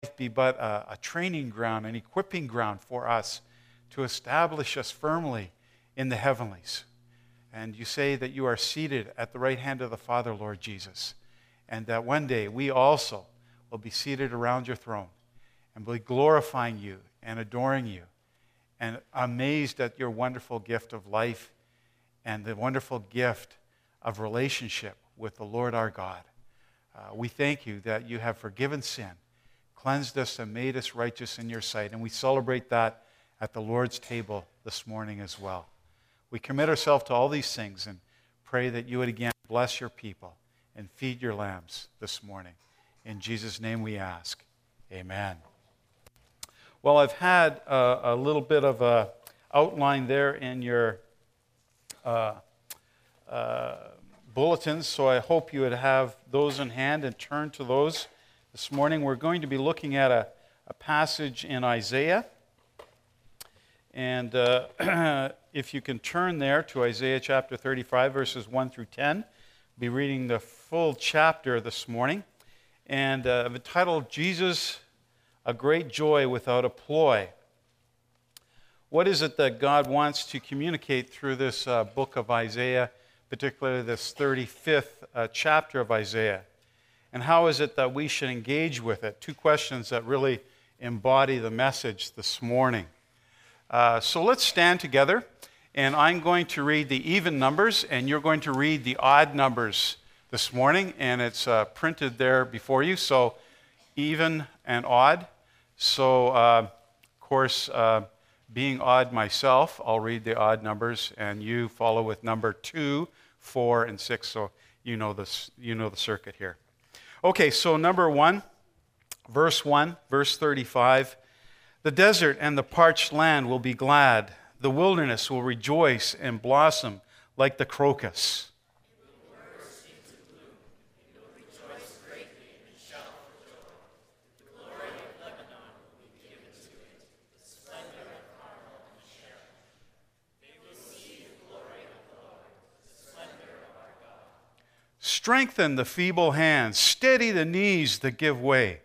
be but a training ground, an equipping ground for us to establish us firmly in the heavenlies. And you say that you are seated at the right hand of the Father, Lord Jesus, and that one day we also will be seated around your throne and be glorifying you and adoring you and amazed at your wonderful gift of life and the wonderful gift of relationship with the Lord our God. We thank you that you have forgiven sin, cleansed us, and made us righteous in your sight. And we celebrate that at the Lord's table this morning as well. We commit ourselves to all these things and pray that you would again bless your people and feed your lambs this morning. In Jesus' name we ask. Amen. Well, I've had a little bit of an outline there in your bulletins, so I hope you would have those in hand and turn to those. This morning we're going to be looking at a passage in Isaiah. And if you can turn there to Isaiah chapter 35, verses 1 through 10. I'll be reading the full chapter this morning. And I've entitled, Jesus, a Great Joy Without a Ploy. What is it that God wants to communicate through this book of Isaiah, particularly this 35th chapter of Isaiah? And how is it that we should engage with it? Two questions that really embody the message this morning. So let's stand together, and I'm going to read the even numbers, and you're going to read the odd numbers this morning, and it's printed there before you, so even and odd. So, of course, being odd myself, I'll read the odd numbers, and you follow with number 2, 4, and 6, so you know the circuit here. Okay, so number 1, verse 35. The desert and the parched land will be glad. The wilderness will rejoice and blossom like the crocus. It will burst into bloom. It will rejoice greatly and shout for joy. The glory of Lebanon will be given to it, the splendor of Carmel and Sharon. They will see the glory of the Lord, the splendor of our God. Strengthen the feeble hands. Steady the knees that give way.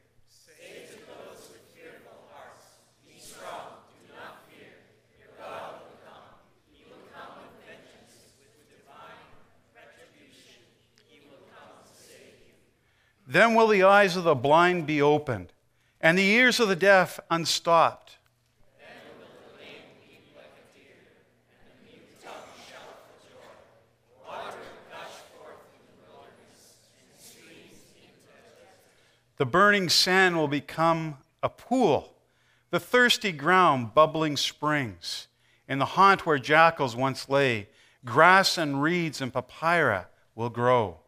Then will the eyes of the blind be opened, and the ears of the deaf unstopped. Then will the lame leap like a deer, and the mute tongue shout for joy. Water will gush forth in the wilderness, and streams into the desert. The burning sand will become a pool, the thirsty ground bubbling springs. In the haunt where jackals once lay, grass and reeds and papyrus will grow.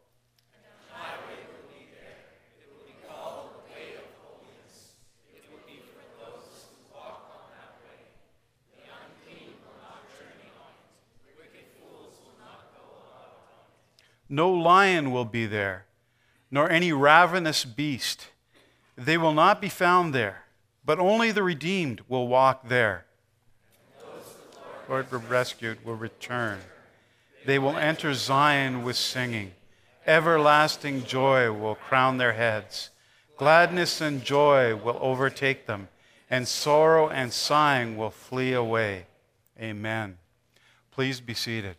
No lion will be there, nor any ravenous beast. They will not be found there, but only the redeemed will walk there. Those the Lord rescued will return. They will enter Zion with singing. Everlasting joy will crown their heads. Gladness and joy will overtake them, and sorrow and sighing will flee away. Amen. Please be seated.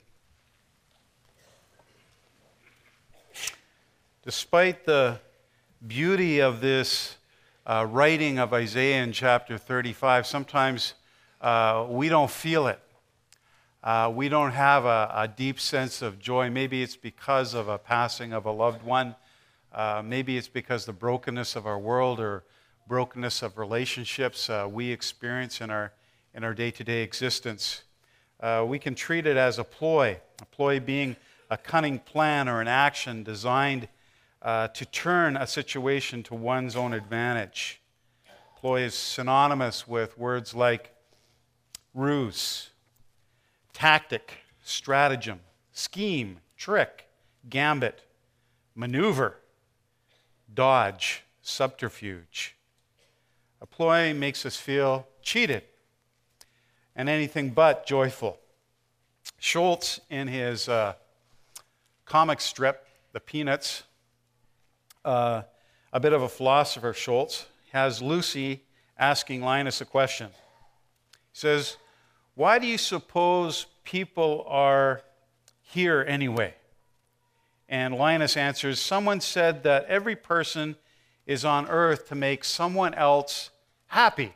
Despite the beauty of this writing of Isaiah in chapter 35, sometimes we don't feel it. We don't have a deep sense of joy. Maybe it's because of a passing of a loved one. Maybe it's because the brokenness of our world or brokenness of relationships we experience in our day-to-day existence. We can treat it as a ploy being a cunning plan or an action designed to turn a situation to one's own advantage. Ploy is synonymous with words like ruse, tactic, stratagem, scheme, trick, gambit, maneuver, dodge, subterfuge. A ploy makes us feel cheated and anything but joyful. Schultz, in his comic strip, The Peanuts, a bit of a philosopher, Schultz, has Lucy asking Linus a question. He says, "Why do you suppose people are here anyway?" And Linus answers, "Someone said that every person is on earth to make someone else happy."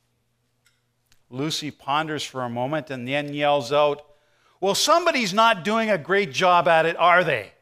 Lucy ponders for a moment and then yells out, "Well, somebody's not doing a great job at it, are they?"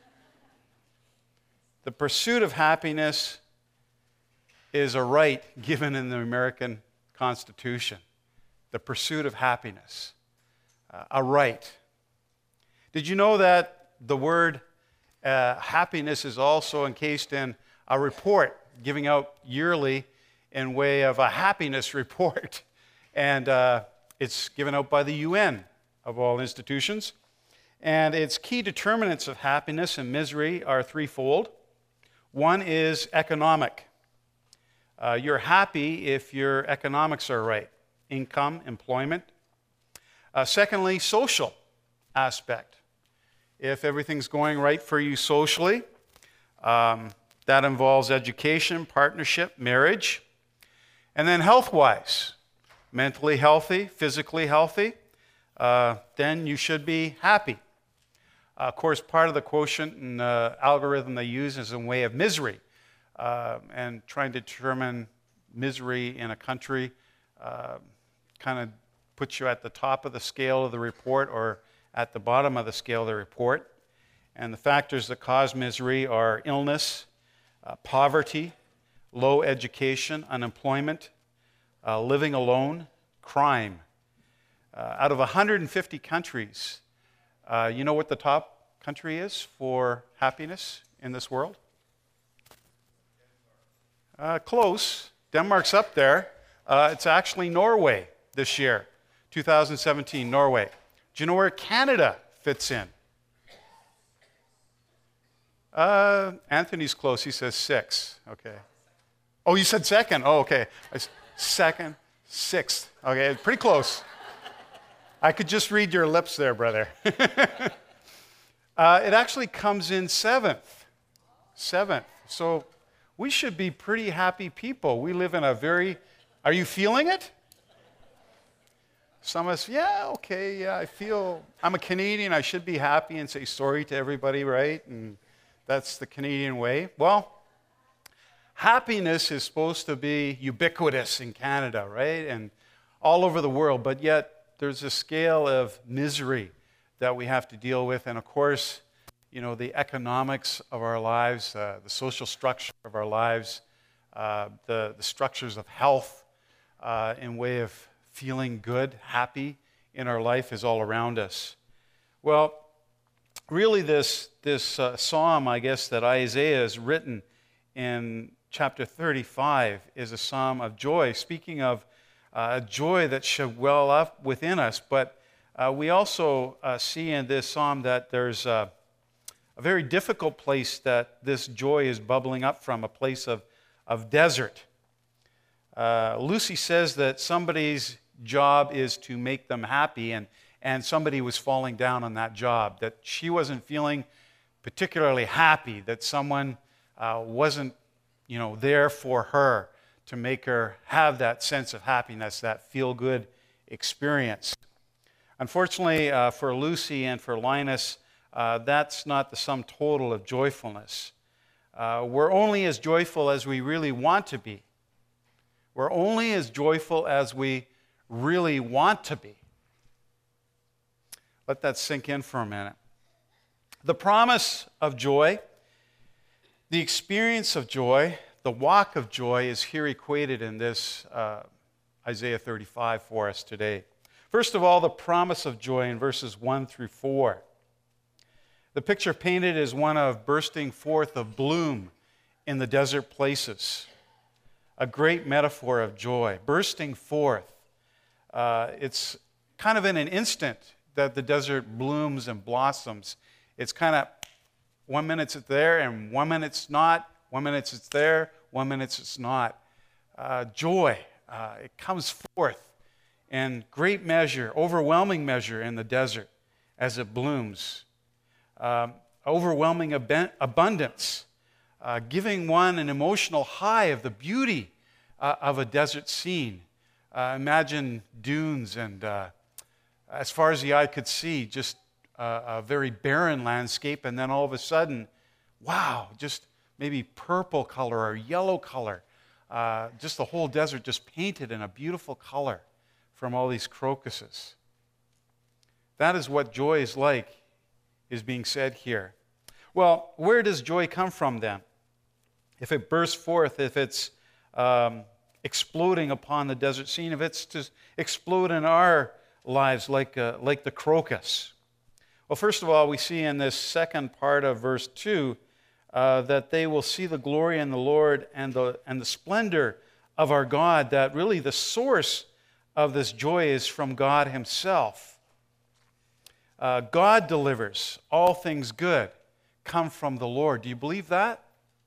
The pursuit of happiness is a right given in the American Constitution. The pursuit of happiness, a right. Did you know that the word happiness is also encased in a report giving out yearly in way of a happiness report? And it's given out by the UN of all institutions. And its key determinants of happiness and misery are threefold. One is economic. You're happy if your economics are right. Income, employment. Secondly, social aspect. If everything's going right for you socially, that involves education, partnership, marriage. And then health-wise, mentally healthy, physically healthy, then you should be happy. Of course, part of the quotient and algorithm they use is in way of misery, and trying to determine misery in a country kind of puts you at the top of the scale of the report or at the bottom of the scale of the report. And the factors that cause misery are illness, poverty, low education, unemployment, living alone, crime. Out of 150 countries, you know what the top country is for happiness in this world? Close. Denmark's up there. It's actually Norway this year, 2017, Norway. Do you know where Canada fits in? Anthony's close. He says 6. Okay. Oh, you said second. Oh, okay. Second, 6th. Okay, pretty close. I could just read your lips there, brother. It actually comes in 7th. 7th. So we should be pretty happy people. We live in a very... Are you feeling it? Some of us, yeah, okay, yeah, I'm a Canadian, I should be happy and say sorry to everybody, right? And that's the Canadian way. Well, happiness is supposed to be ubiquitous in Canada, right? And all over the world, but yet there's a scale of misery that we have to deal with. And of course, you know, the economics of our lives, the social structure of our lives, the structures of health in way of feeling good, happy in our life is all around us. Well, really this psalm, I guess, that Isaiah has written in chapter 35 is a psalm of joy, speaking of joy that should well up within us. But we also see in this psalm that there's a very difficult place that this joy is bubbling up from, a place of desert. Lucy says that somebody's job is to make them happy, and somebody was falling down on that job, that she wasn't feeling particularly happy, that someone wasn't, there for her to make her have that sense of happiness, that feel-good experience. Unfortunately, for Lucy and for Linus, that's not the sum total of joyfulness. We're only as joyful as we really want to be. We're only as joyful as we really want to be. Let that sink in for a minute. The promise of joy, the experience of joy, the walk of joy is here equated in this Isaiah 35 for us today. First of all, the promise of joy in verses 1 through 4. The picture painted is one of bursting forth of bloom in the desert places. A great metaphor of joy, bursting forth. It's kind of in an instant that the desert blooms and blossoms. It's kind of 1 minute it's there and 1 minute it's not. 1 minute it's there, 1 minute it's not. Joy, it comes forth in great measure, overwhelming measure in the desert as it blooms. Overwhelming abundance, giving one an emotional high of the beauty of a desert scene. Imagine dunes and as far as the eye could see, just a very barren landscape, and then all of a sudden, wow, just maybe purple color or yellow color. Just the whole desert just painted in a beautiful color from all these crocuses. That is what joy is like, is being said here. Well, where does joy come from then? If it bursts forth, if it's exploding upon the desert scene, if it's to explode in our lives like the crocus. Well, first of all, we see in this second part of verse 2 that they will see the glory in the Lord and the splendor of our God, that really the source of this joy is from God himself. God delivers. All things good come from the Lord. Do you believe that?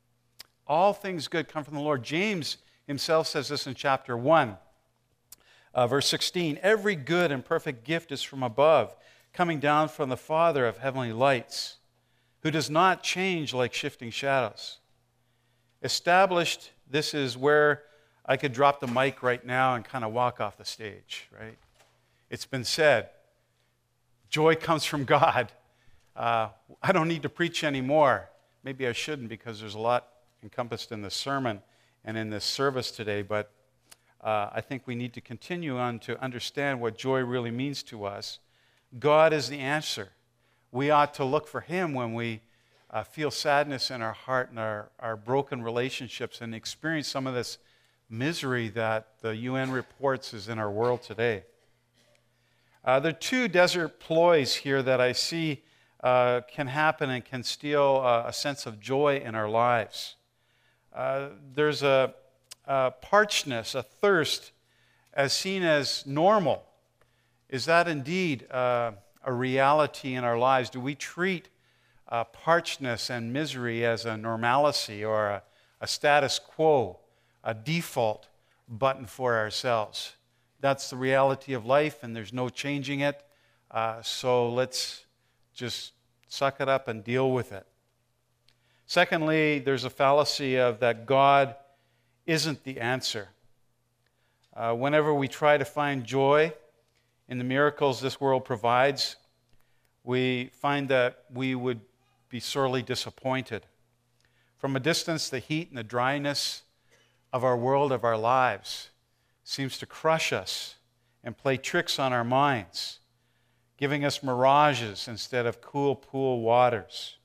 All things good come from the Lord. James himself says this in chapter 1, verse 16. Every good and perfect gift is from above, coming down from the Father of heavenly lights, who does not change like shifting shadows. Established, this is where I could drop the mic right now and kind of walk off the stage, right? It's been said, joy comes from God. I don't need to preach anymore. Maybe I shouldn't, because there's a lot encompassed in this sermon and in this service today, but I think we need to continue on to understand what joy really means to us. God is the answer. We ought to look for him when we feel sadness in our heart and our broken relationships and experience some of this misery that the UN reports is in our world today. There are two desert ploys here that I see can happen and can steal a sense of joy in our lives. There's a parchedness, a thirst, as seen as normal. Is that indeed a reality in our lives? Do we treat parchedness and misery as a normalcy or a status quo, a default button for ourselves? That's the reality of life, and there's no changing it. So let's just suck it up and deal with it. Secondly, there's a fallacy of that God isn't the answer. Whenever we try to find joy in the miracles this world provides, we find that we would be sorely disappointed. From a distance, the heat and the dryness of our world, of our lives, seems to crush us and play tricks on our minds, giving us mirages instead of cool pool waters.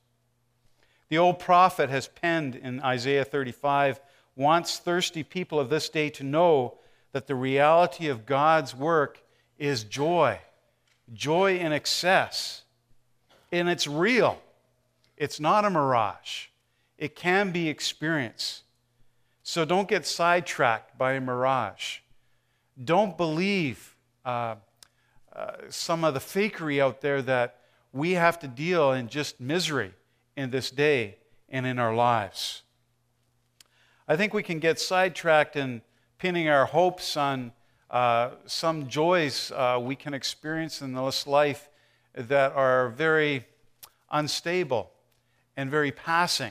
The old prophet has penned in Isaiah 35, wants thirsty people of this day to know that the reality of God's work is joy. Joy in excess. And it's real. It's not a mirage. It can be experienced. So don't get sidetracked by a mirage. Don't believe some of the fakery out there that we have to deal in just misery in this day and in our lives. I think we can get sidetracked in pinning our hopes on some joys we can experience in this life that are very unstable and very passing.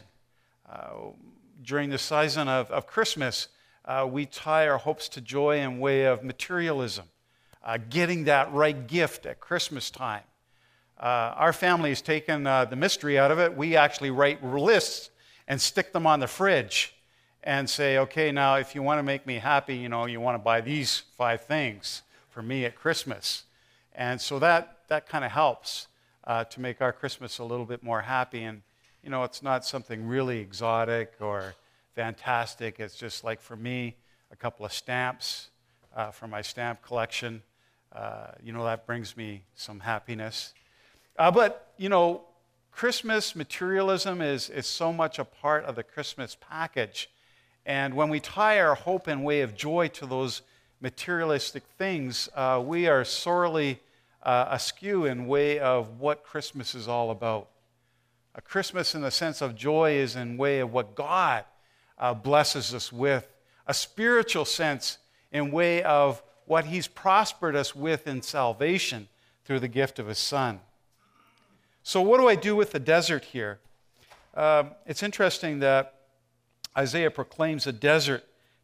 During the season of Christmas, we tie our hopes to joy in way of materialism, getting that right gift at Christmas time. Our family has taken the mystery out of it. We actually write lists and stick them on the fridge and say, okay, now if you want to make me happy, you want to buy these 5 things for me at Christmas. And so that kind of helps to make our Christmas a little bit more happy. And, it's not something really exotic or fantastic. It's just like, for me, a couple of stamps from my stamp collection. That brings me some happiness. But Christmas materialism is so much a part of the Christmas package. And when we tie our hope and way of joy to those materialistic things, we are sorely askew in way of what Christmas is all about. A Christmas in the sense of joy is in way of what God blesses us with. A spiritual sense in way of what he's prospered us with in salvation through the gift of his Son. So what do I do with the desert here? It's interesting that Isaiah proclaims the desert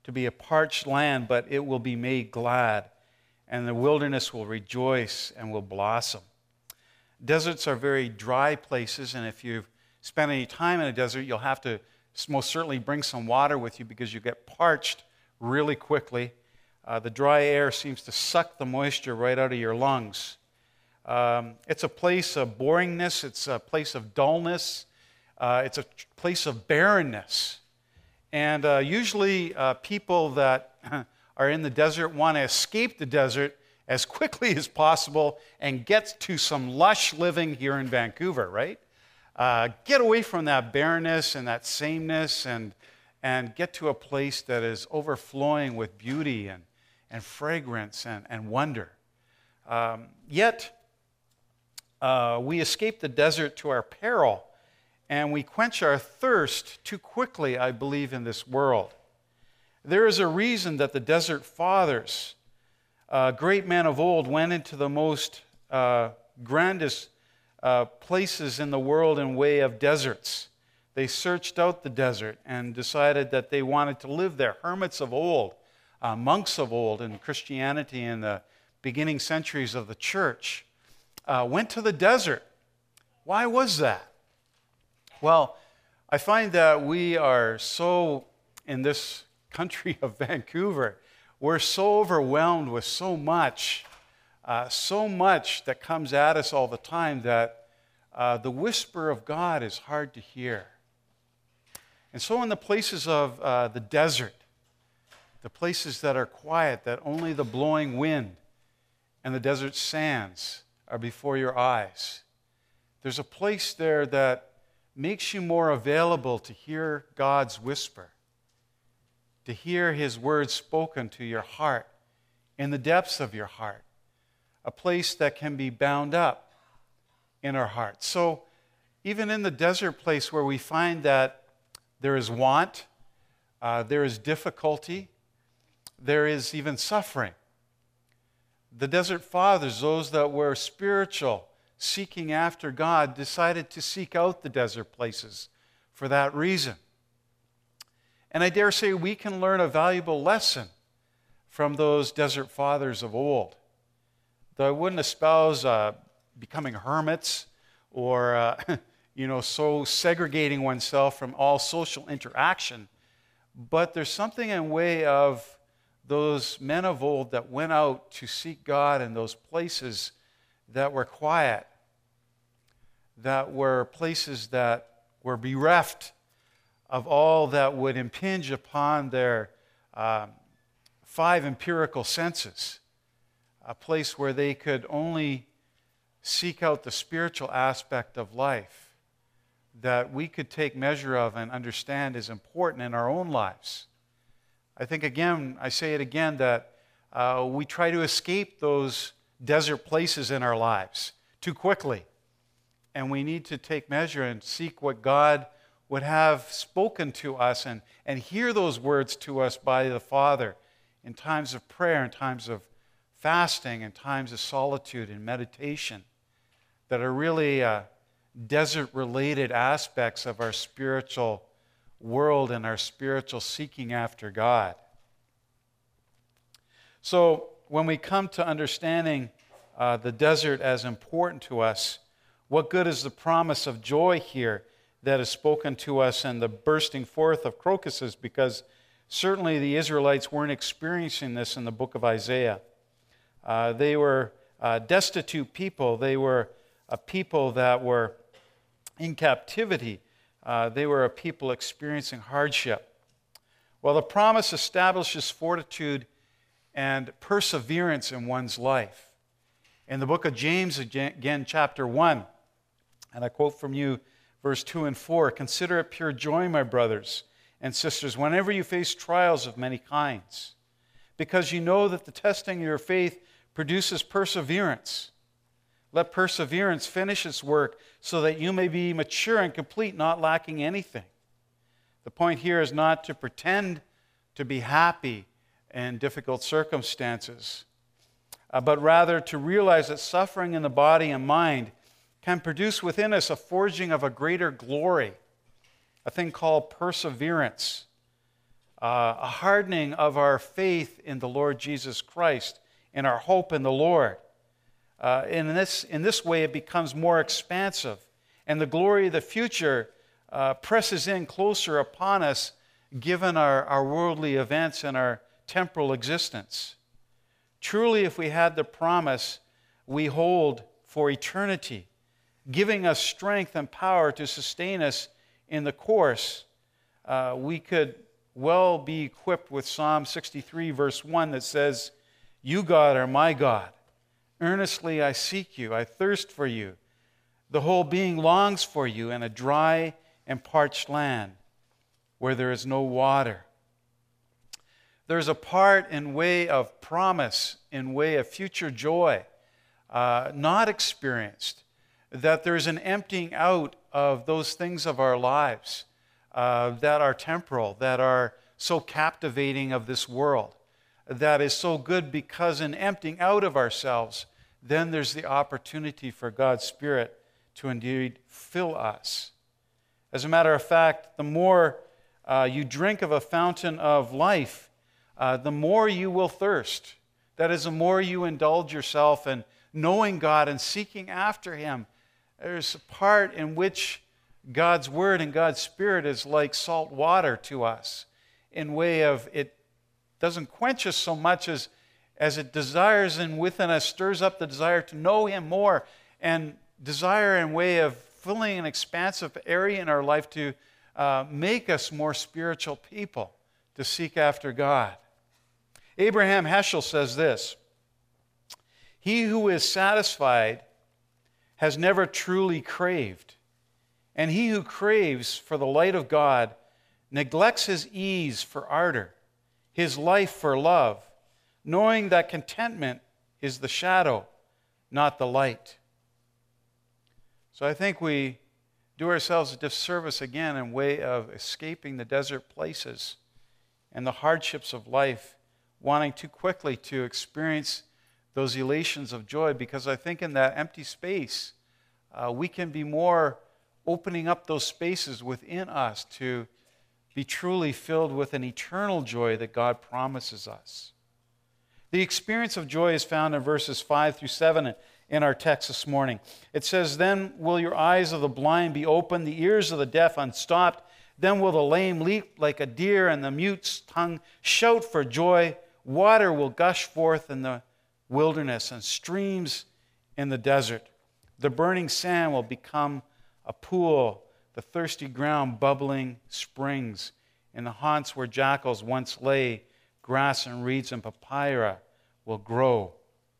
to be a parched land, but it will be made glad, and the wilderness will rejoice and will blossom. Deserts are very dry places, and if you've spent any time in a desert, you'll have to most certainly bring some water with you because you get parched really quickly. The dry air seems to suck the moisture right out of your lungs. It's a place of boringness. It's a place of dullness. It's a place of barrenness. And usually people that are in the desert want to escape the desert as quickly as possible and get to some lush living here in Vancouver, right? Get away from that barrenness and that sameness and get to a place that is overflowing with beauty and fragrance and wonder. Yet, we escape the desert to our peril, and we quench our thirst too quickly, I believe, in this world. There is a reason that the desert fathers, great men of old, went into the most grandest places in the world in way of deserts. They searched out the desert and decided that they wanted to live there. Hermits of old, monks of old in Christianity in the beginning centuries of the church went to the desert. Why was that? Well, I find that we are so, in this country of Vancouver, we're so overwhelmed with so much that comes at us all the time that the whisper of God is hard to hear. And so in the places of the desert, the places that are quiet, that only the blowing wind and the desert sands are before your eyes, there's a place there that makes you more available to hear God's whisper, to hear His words spoken to your heart, in the depths of your heart, a place that can be bound up in our hearts. So even in the desert place where we find that there is want, there is difficulty, there is even suffering, the desert fathers, those that were spiritual, seeking after God, decided to seek out the desert places for that reason. And I dare say we can learn a valuable lesson from those desert fathers of old. Though I wouldn't espouse becoming hermits or so segregating oneself from all social interaction, but there's something in way of those men of old that went out to seek God in those places that were quiet, that were places that were bereft of all that would impinge upon their 5 empirical senses, a place where they could only seek out the spiritual aspect of life that we could take measure of and understand is important in our own lives. I think again, I say it again, that we try to escape those desert places in our lives too quickly. And we need to take measure and seek what God would have spoken to us and hear those words to us by the Father in times of prayer, in times of fasting, in times of solitude and meditation that are really desert-related aspects of our spiritual world and our spiritual seeking after God. So when we come to understanding the desert as important to us, what good is the promise of joy here that is spoken to us and the bursting forth of crocuses? Because certainly the Israelites weren't experiencing this in the book of Isaiah. They were destitute people. They were a people that were in captivity. They were a people experiencing hardship. Well, the promise establishes fortitude and perseverance in one's life. In the book of James, again, chapter 1, and I quote from you verse 2 and 4, "Consider it pure joy, my brothers and sisters, whenever you face trials of many kinds, because you know that the testing of your faith produces perseverance. Let perseverance finish its work so that you may be mature and complete, not lacking anything." The point here is not to pretend to be happy in difficult circumstances, but rather to realize that suffering in the body and mind can produce within us a forging of a greater glory, a thing called perseverance. a hardening of our faith in the Lord Jesus Christ and our hope in the Lord. In this way, it becomes more expansive, and the glory of the future presses in closer upon us, given our worldly events and our temporal existence. Truly, if we had the promise we hold for eternity, giving us strength and power to sustain us in the course, we could well be equipped with Psalm 63, verse 1, that says, "You, God, are my God. Earnestly I seek you. I thirst for you. The whole being longs for you in a dry and parched land where there is no water." There's a part in way of promise, in way of future joy, not experienced, that there's an emptying out of those things of our lives that are temporal, that are so captivating of this world, that is so good, because in emptying out of ourselves, then there's the opportunity for God's Spirit to indeed fill us. As a matter of fact, the more you drink of a fountain of life, the more you will thirst. That is, the more you indulge yourself in knowing God and seeking after Him. There's a part in which God's Word and God's Spirit is like salt water to us, in way of it doesn't quench us so much as it desires and within us stirs up the desire to know Him more, and desire in way of filling an expansive area in our life to make us more spiritual people, to seek after God. Abraham Heschel says this: "He who is satisfied has never truly craved, and he who craves for the light of God neglects his ease for ardor, his life for love, knowing that contentment is the shadow, not the light." So I think we do ourselves a disservice again in way of escaping the desert places and the hardships of life, wanting too quickly to experience those elations of joy, because I think in that empty space, we can be more opening up those spaces within us to be truly filled with an eternal joy that God promises us. The experience of joy is found in verses 5 through 7 in our text this morning. It says, "Then will your eyes of the blind be opened, the ears of the deaf unstopped. Then will the lame leap like a deer, and the mute's tongue shout for joy. Water will gush forth in the wilderness, and streams in the desert. The burning sand will become a pool, the thirsty ground bubbling springs. In the haunts where jackals once lay, grass and reeds and papyrus will grow."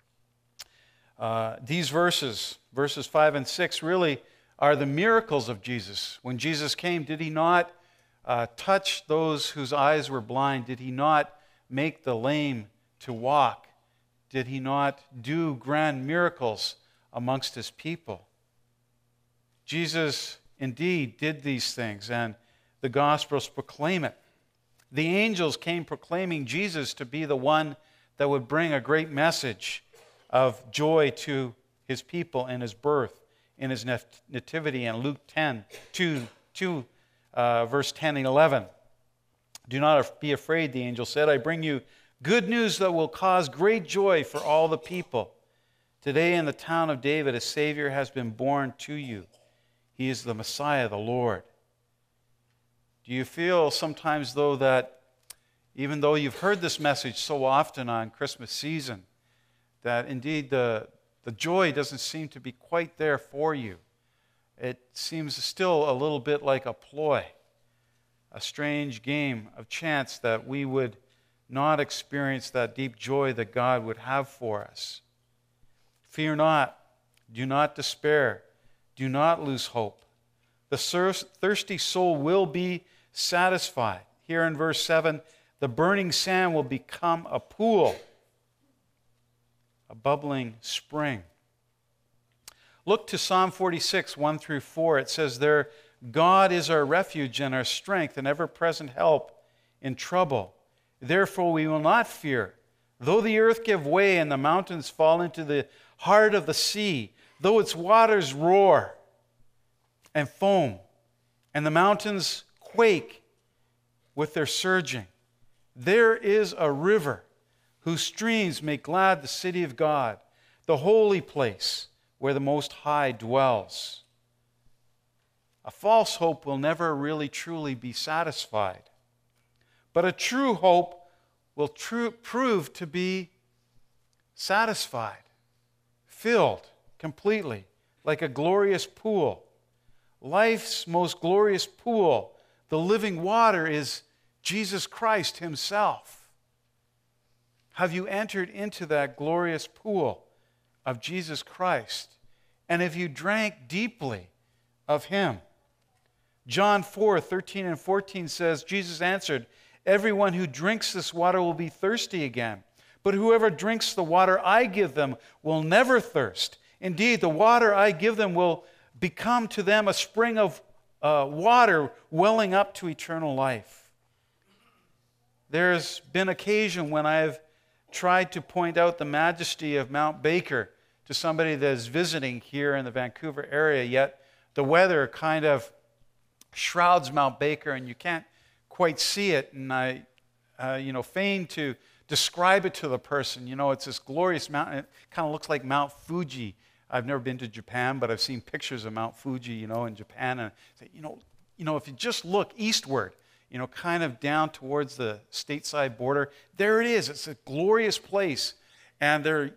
These verses 5 and 6, really are the miracles of Jesus. When Jesus came, did He not touch those whose eyes were blind? Did He not make the lame to walk? Did He not do grand miracles amongst His people? Jesus indeed did these things, and the Gospels proclaim it. The angels came proclaiming Jesus to be the one that would bring a great message of joy to His people in His birth, in His nativity, in Luke 2, verse 10 and 11. "Do not be afraid," the angel said. "I bring you good news that will cause great joy for all the people. Today in the town of David a Savior has been born to you. He is the Messiah, the Lord." Do you feel sometimes, though, that even though you've heard this message so often on Christmas season, that indeed the joy doesn't seem to be quite there for you? It seems still a little bit like a ploy, a strange game of chance, that we would not experience that deep joy that God would have for us. Fear not. Do not despair. Do not lose hope. The thirsty soul will be satisfied. Here in verse 7, the burning sand will become a pool, a bubbling spring. Look to Psalm 46, 1 through 4. It says there, "God is our refuge and our strength, and ever-present help in trouble. Therefore we will not fear. Though the earth give way and the mountains fall into the heart of the sea, though its waters roar and foam, and the mountains quake with their surging. There is a river whose streams make glad the city of God, the holy place where the Most High dwells. A false hope will never really truly be satisfied, but a true hope will prove to be satisfied, filled completely, like a glorious pool. Life's most glorious pool, the living water, is Jesus Christ himself. Have you entered into that glorious pool of Jesus Christ? And have you drank deeply of him? John 4:13 and 14 says, Jesus answered, "Everyone who drinks this water will be thirsty again. But whoever drinks the water I give them will never thirst. Indeed, the water I give them will become to them a spring of water welling up to eternal life." There's been occasion when I've tried to point out the majesty of Mount Baker to somebody that is visiting here in the Vancouver area, yet the weather kind of shrouds Mount Baker and you can't quite see it. And I, feign to describe it to the person. It's this glorious mountain. It kind of looks like Mount Fuji. I've never been to Japan, but I've seen pictures of Mount Fuji, in Japan. And I say, if you just look eastward, kind of down towards the stateside border, there it is. It's a glorious place. And but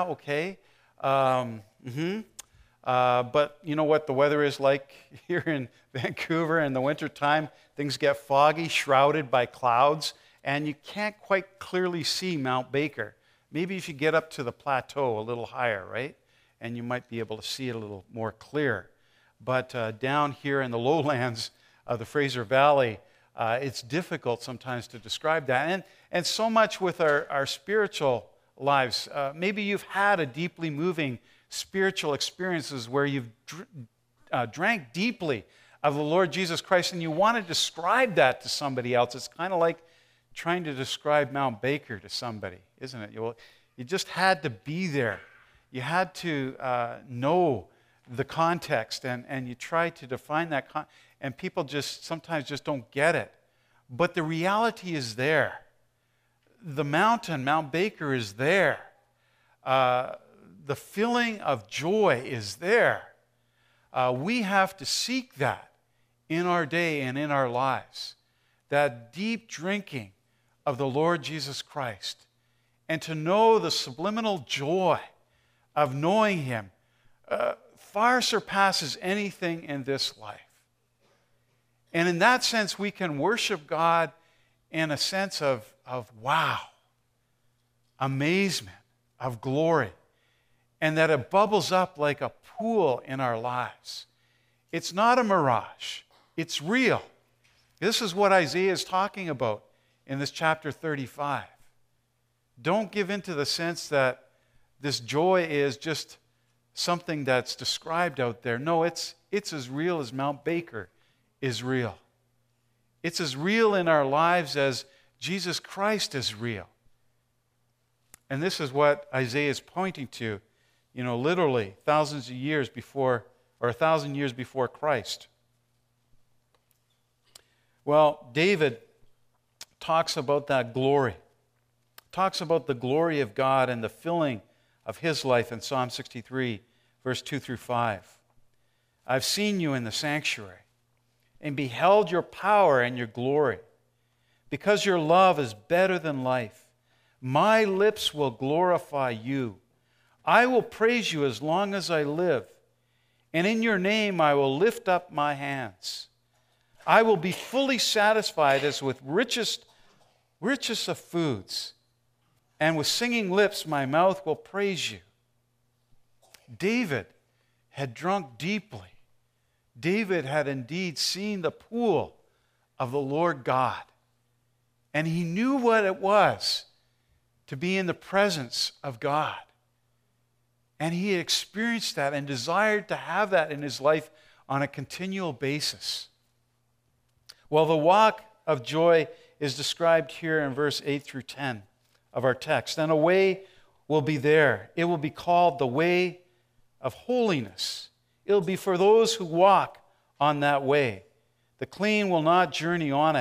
you know what the weather is like here in Vancouver in the wintertime? Things get foggy, shrouded by clouds, and you can't quite clearly see Mount Baker. Maybe if you get up to the plateau a little higher, right? And you might be able to see it a little more clear. But down here in the lowlands of the Fraser Valley, it's difficult sometimes to describe that. And so much with our spiritual lives. Maybe you've had a deeply moving spiritual experiences where you've drank deeply of the Lord Jesus Christ and you want to describe that to somebody else. It's kind of like trying to describe Mount Baker to somebody, isn't it? You just had to be there. You had to know the context, and you try to define that, and people sometimes just don't get it. But the reality is there. The mountain, Mount Baker, is there. The feeling of joy is there. We have to seek that in our day and in our lives, that deep drinking of the Lord Jesus Christ, and to know the subliminal joy of knowing him far surpasses anything in this life. And in that sense, we can worship God in a sense of wow, amazement, of glory, and that it bubbles up like a pool in our lives. It's not a mirage. It's real. This is what Isaiah is talking about in this chapter 35. Don't give in to the sense that this joy is just something that's described out there. No, it's as real as Mount Baker is real. It's as real in our lives as Jesus Christ is real. And this is what Isaiah is pointing to, literally thousands of years before, or 1,000 years before Christ. Well, David talks about that glory, talks about the glory of God and the filling of his life in Psalm 63, verse 2 through 5. I've seen you in the sanctuary and beheld your power and your glory. Because your love is better than life, my lips will glorify you. I will praise you as long as I live, and in your name I will lift up my hands. I will be fully satisfied as with richest of foods, and with singing lips my mouth will praise you. David had drunk deeply. David had indeed seen the pool of the Lord God, and he knew what it was to be in the presence of God. And he had experienced that and desired to have that in his life on a continual basis. Well, the walk of joy is described here in verse 8 through 10 of our text. And a way will be there. It will be called the way of holiness. It will be for those who walk on that way. The clean will not journey on it.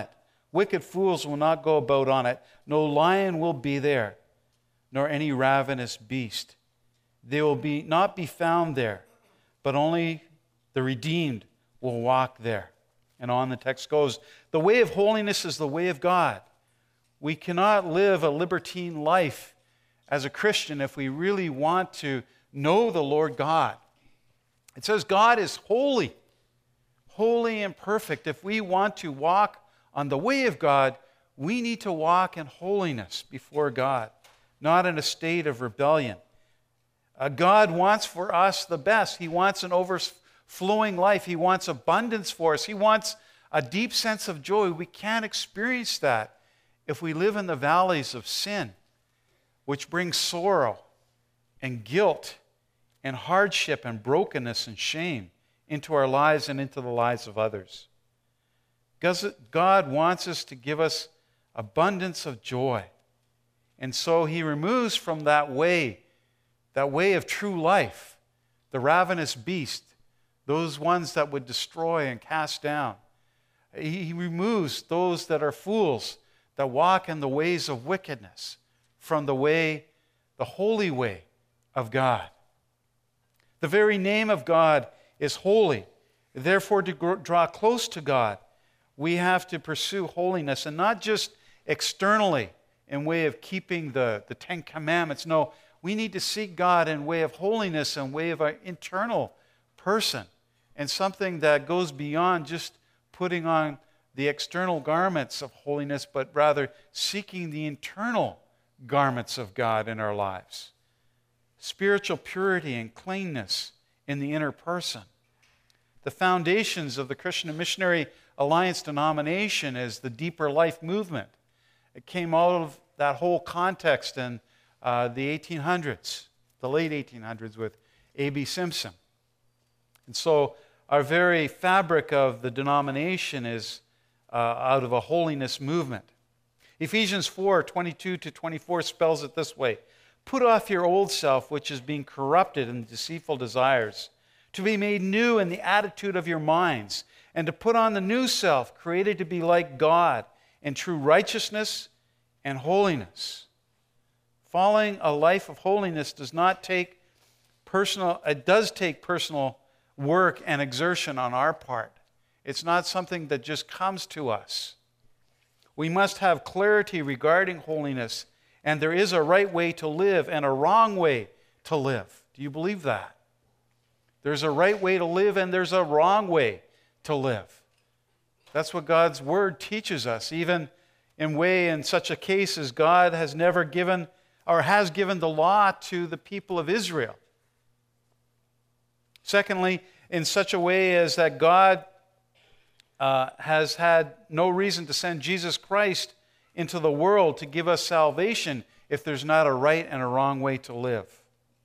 Wicked fools will not go about on it. No lion will be there, nor any ravenous beast. They will not be found there, but only the redeemed will walk there. And on the text goes, the way of holiness is the way of God. We cannot live a libertine life as a Christian if we really want to know the Lord God. It says God is holy, holy and perfect. If we want to walk on the way of God, we need to walk in holiness before God, not in a state of rebellion. God wants for us the best. He wants an overflowing life. He wants abundance for us. He wants a deep sense of joy. We can't experience that if we live in the valleys of sin, which brings sorrow and guilt and hardship and brokenness and shame into our lives and into the lives of others. God wants us to give us abundance of joy. And so he removes from that way of true life, the ravenous beast, those ones that would destroy and cast down. He removes those that are fools, that walk in the ways of wickedness, from the holy way of God. The very name of God is holy. Therefore, to draw close to God, we have to pursue holiness, and not just externally in way of keeping the Ten Commandments. No, we need to seek God in way of holiness and way of our internal person, and something that goes beyond just putting on the external garments of holiness, but rather seeking the internal garments of God in our lives. Spiritual purity and cleanness in the inner person. The foundations of the Christian and Missionary Alliance denomination is the Deeper Life movement. It came out of that whole context in the 1800s, the late 1800s, with A.B. Simpson. And so our very fabric of the denomination is out of a holiness movement. Ephesians 4:22-24 spells it this way: put off your old self, which is being corrupted in deceitful desires, to be made new in the attitude of your minds, and to put on the new self, created to be like God in true righteousness and holiness. Following a life of holiness does take personal work and exertion on our part. It's not something that just comes to us. We must have clarity regarding holiness, and there is a right way to live and a wrong way to live. Do you believe that? There's a right way to live and there's a wrong way to live. That's what God's Word teaches us, even in such a case as God has never given or has given the law to the people of Israel. Secondly, in such a way as that God has had no reason to send Jesus Christ into the world to give us salvation if there's not a right and a wrong way to live.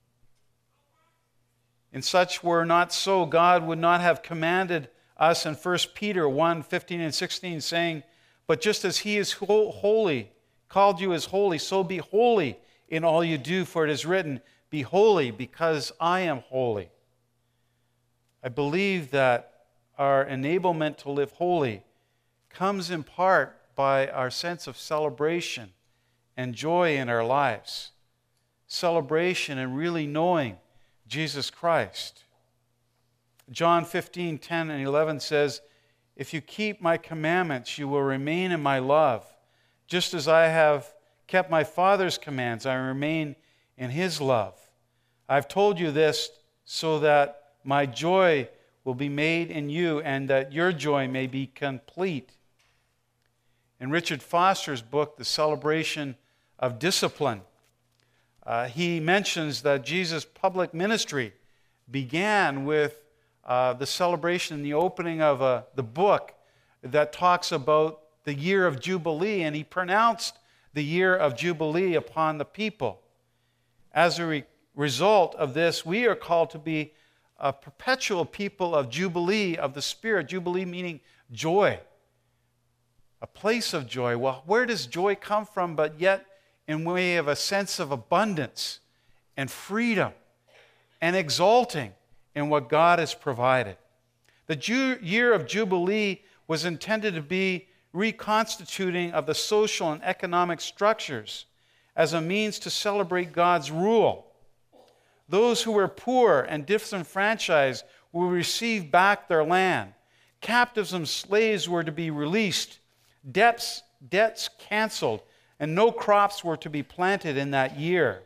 In such were not so, God would not have commanded us in 1 Peter 1:15 and 16, saying, but just as he is holy, called you as holy, so be holy in all you do, for it is written, be holy because I am holy. I believe that our enablement to live holy comes in part by our sense of celebration and joy in our lives. Celebration and really knowing Jesus Christ. John 15:10 and 11 says, if you keep my commandments, you will remain in my love. Just as I have kept my Father's commands, I remain in his love. I've told you this so that my joy will be made in you and that your joy may be complete. In Richard Foster's book, The Celebration of Discipline, he mentions that Jesus' public ministry began with the celebration and the opening of the book that talks about the year of Jubilee, and he pronounced the year of Jubilee upon the people. As a result of this, we are called to be a perpetual people of Jubilee of the Spirit. Jubilee meaning joy, a place of joy. Well, where does joy come from but yet in way of a sense of abundance and freedom and exalting in what God has provided? The year of Jubilee was intended to be reconstituting of the social and economic structures as a means to celebrate God's rule. Those who were poor and disenfranchised will receive back their land. Captives and slaves were to be released, debts canceled, and no crops were to be planted in that year.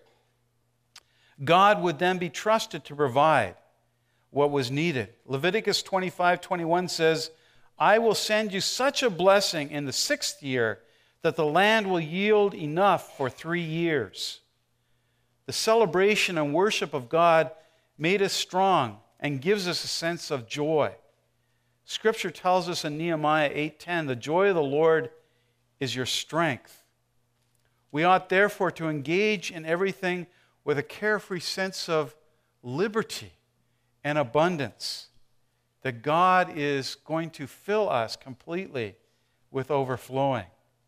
God would then be trusted to provide what was needed. Leviticus 25:21 says, I will send you such a blessing in the 6th year that the land will yield enough for 3 years. The celebration and worship of God made us strong and gives us a sense of joy. Scripture tells us in Nehemiah 8:10, the joy of the Lord is your strength. We ought therefore to engage in everything with a carefree sense of liberty and abundance, that God is going to fill us completely with overflowing.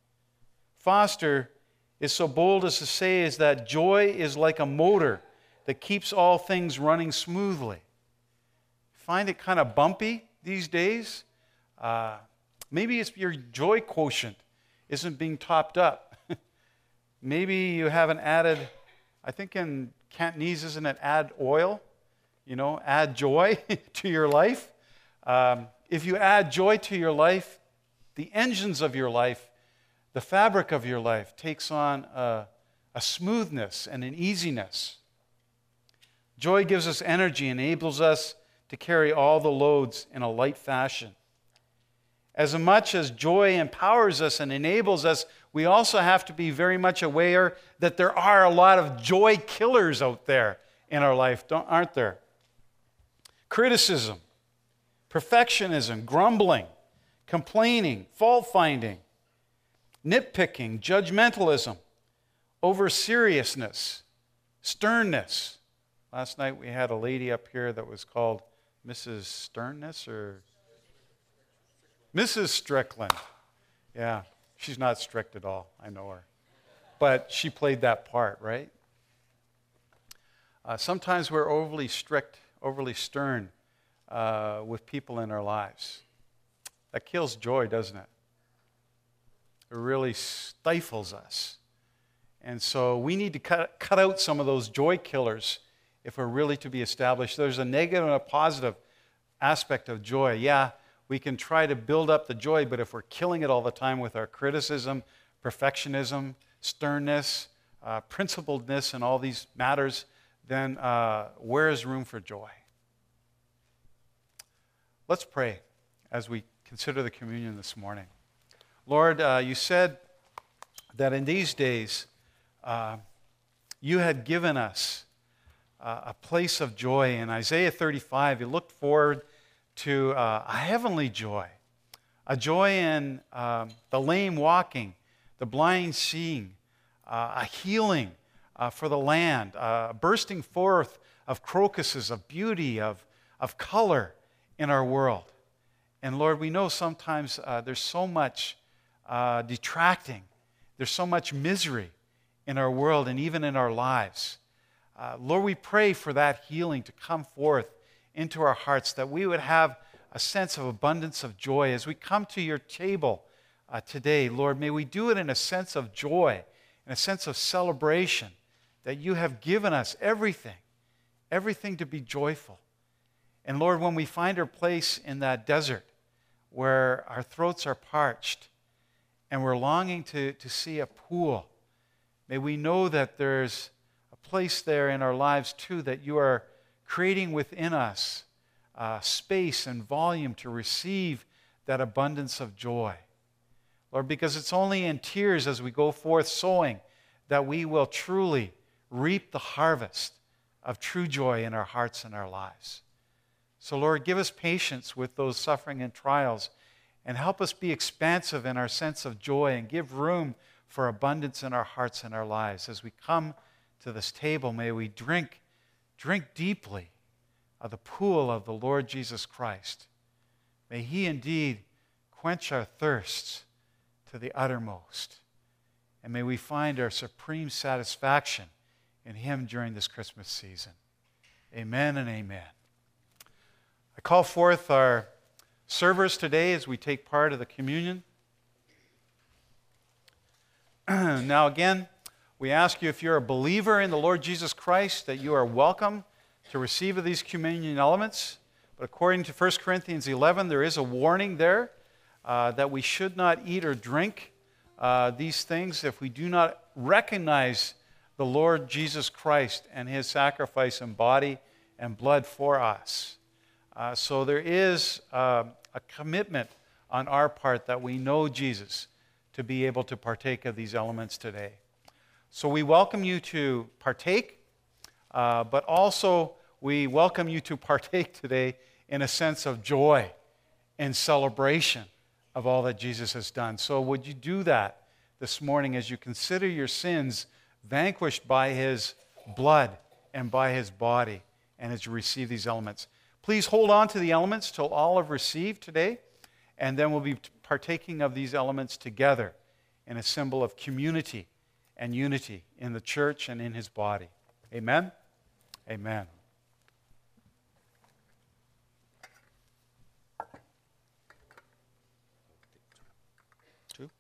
Foster is so bold as to say is that joy is like a motor that keeps all things running smoothly. Find it kind of bumpy these days? Maybe it's your joy quotient isn't being topped up. Maybe you haven't added, I think in Cantonese, isn't it add oil? You know, add joy to your life. If you add joy to your life, the engines of your life, the fabric of your life takes on a smoothness and an easiness. Joy gives us energy, enables us to carry all the loads in a light fashion. As much as joy empowers us and enables us, we also have to be very much aware that there are a lot of joy killers out there in our life, aren't there? Criticism, perfectionism, grumbling, complaining, fault-finding, nitpicking, judgmentalism, over-seriousness, sternness. Last night we had a lady up here that was called Mrs. Sternness or Mrs. Strickland. Yeah, she's not strict at all. I know her. But she played that part, right? Sometimes we're overly strict, overly stern with people in our lives. That kills joy, doesn't it? It really stifles us. And so we need to cut out some of those joy killers if we're really to be established. There's a negative and a positive aspect of joy. Yeah, we can try to build up the joy, but if we're killing it all the time with our criticism, perfectionism, sternness, principledness, and all these matters, then where is room for joy? Let's pray as we consider the communion this morning. Lord, you said that in these days you had given us a place of joy. In Isaiah 35, you looked forward to a heavenly joy, a joy in the lame walking, the blind seeing, a healing for the land, a bursting forth of crocuses, of beauty, of color in our world. And Lord, we know sometimes there's so much detracting, there's so much misery in our world and even in our lives. Lord, we pray for that healing to come forth into our hearts, that we would have a sense of abundance of joy as we come to your table today. Lord, may we do it in a sense of joy, in a sense of celebration, that you have given us everything to be joyful. And Lord, when we find our place in that desert where our throats are parched and we're longing to see a pool, may we know that there's a place there in our lives too, that you are creating within us space and volume to receive that abundance of joy. Lord, because it's only in tears as we go forth sowing that we will truly reap the harvest of true joy in our hearts and our lives. So Lord, give us patience with those suffering and trials and help us be expansive in our sense of joy and give room for abundance in our hearts and our lives. As we come to this table, may we drink deeply of the pool of the Lord Jesus Christ. May he indeed quench our thirsts to the uttermost. And may we find our supreme satisfaction in him during this Christmas season. Amen and amen. I call forth our servers today as we take part of the communion. Now again, we ask you if you're a believer in the Lord Jesus Christ that you are welcome to receive of these communion elements. But according to 1 Corinthians 11, there is a warning there that we should not eat or drink these things if we do not recognize the Lord Jesus Christ and his sacrifice in body and blood for us. So there is a commitment on our part that we know Jesus to be able to partake of these elements today. So we welcome you to partake, but also we welcome you to partake today in a sense of joy and celebration of all that Jesus has done. So would you do that this morning as you consider your sins vanquished by his blood and by his body, and as you receive these elements? Please hold on to the elements till all have received today, and then we'll be partaking of these elements together in a symbol of community and unity in the church and in his body. Amen? Amen. Two.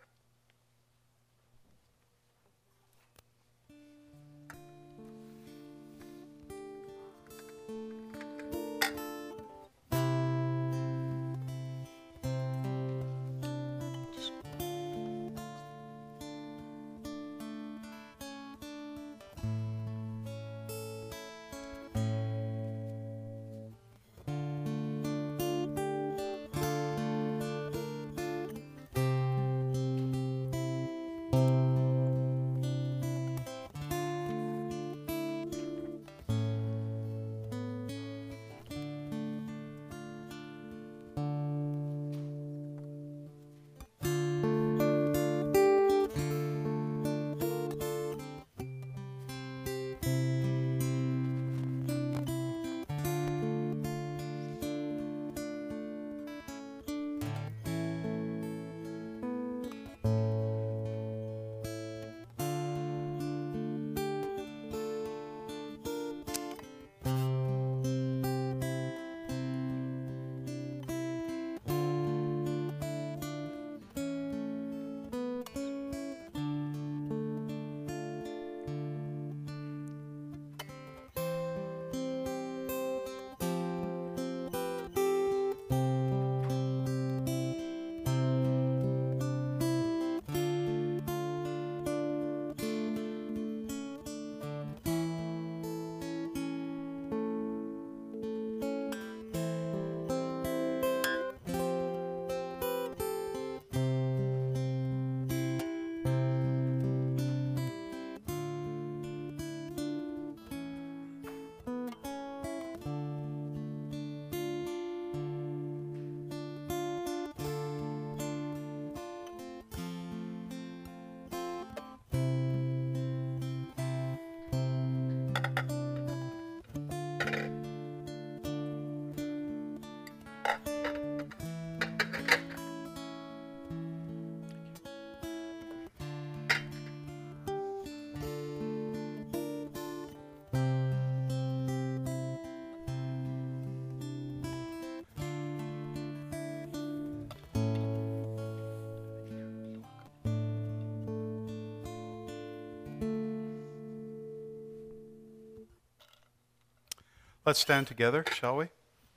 Let's stand together, shall we?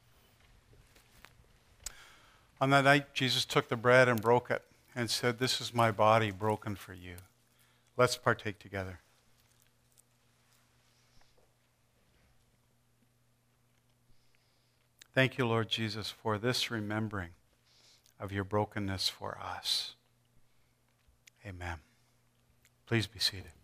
On that night, Jesus took the bread and broke it and said, "This is my body broken for you." Let's partake together. Thank you, Lord Jesus, for this remembering of your brokenness for us. Amen. Please be seated.